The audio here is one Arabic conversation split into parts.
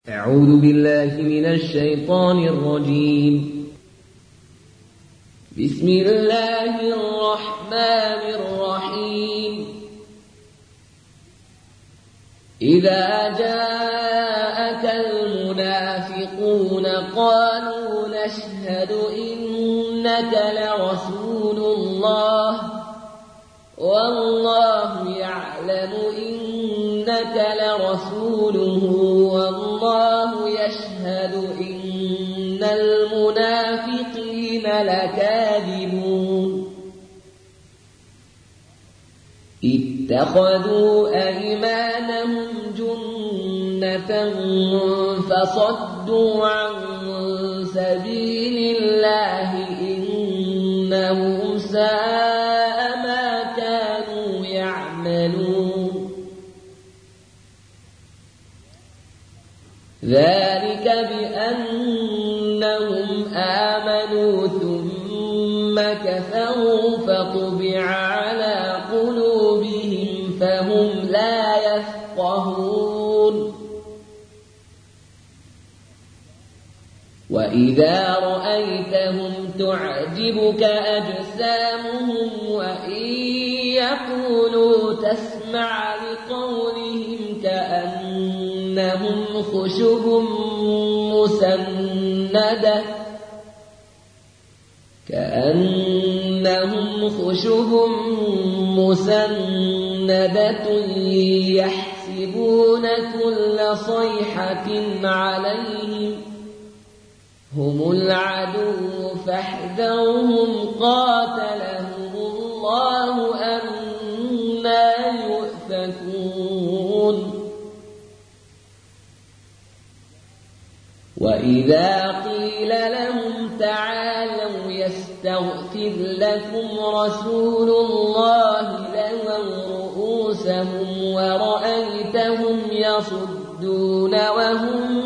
أعوذ بالله من الشيطان الرجيم. بسم الله الرحمن الرحيم. إذا جاءك المنافقون قالوا نشهد إنك لرسول الله والله يعلم إنك لرسوله والله يشهد إن المنافقين لكاذبون. اتخذوا أيمانهم جنة فصدوا عن سبيل الله إنهم ساء ما كانوا يعملون. ذلك بأنهم آمنوا ثم كفروا فطبع على قلوبهم فهم لا يفقهون. وإذا رأيتهم تعجبك أجسامهم وإن يقولوا تسمع لقولهم كأنهم خشب مسندة يحسبون كل صيحة عليهم هم العدو فاحذرهم قاتلهم الله أنى يؤفكون. وإذا قيل لهم تعالوا يستغفر لكم رسول الله لووا رؤوسهم ورأيتهم يصدون وهم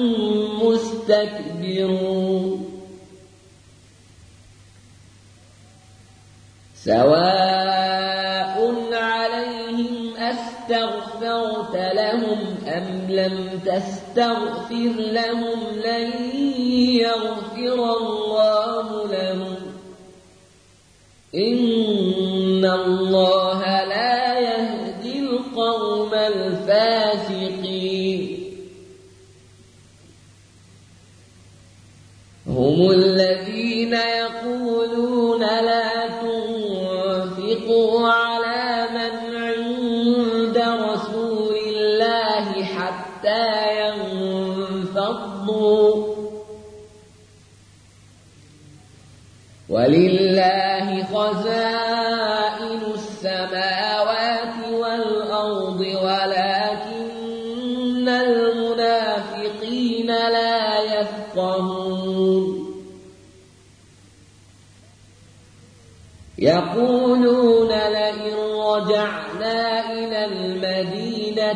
مستكبرون. سواء عليهم أستغفرت لهم أم لم تستغفر لهم لن يغفر الله لهم إن الله لا يهدي القوم الفاسقين. هم الذين يقولون لا تنفقوا على من عند رسول الله حتى ينفضوا ولله خزائن السماوات والأرض ولكن المنافقين لا يفقهون. يقولون لئن رجعنا إلى المدينة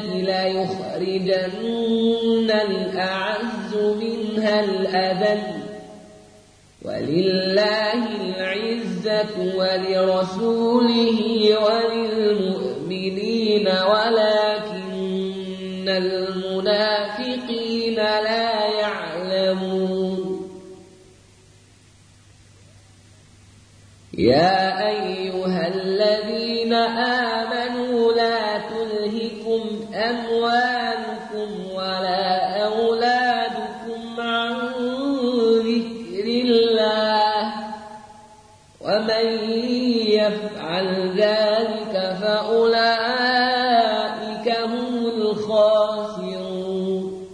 ليخرجن الأعز منها الأذل ولله العزة ولرسوله وللمؤمنين ولكن المنافقين لا يعلمون. يا أيها الذين آمنوا لا تلهكم أموالكم ولا أولادكم عن ذكر الله ومن يفعل ذلك فأولئك هم الخاسرون.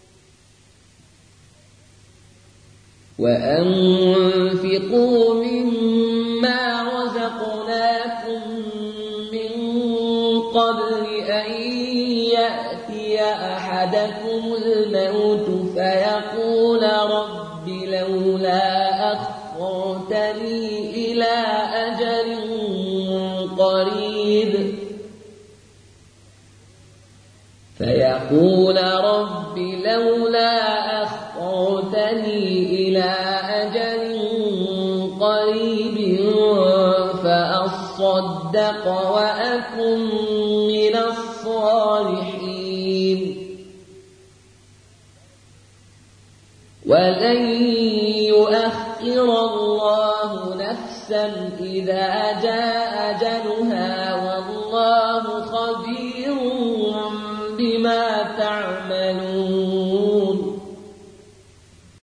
وأنفقوا مما رزقناكم من قبل أن يأتي أحدكم الموت فيقول رب لولا أخرتني إلى أجل قريب فأصدق وأكن من الصالحين. ولن يؤخر الله نفسا إذا جاء أجلها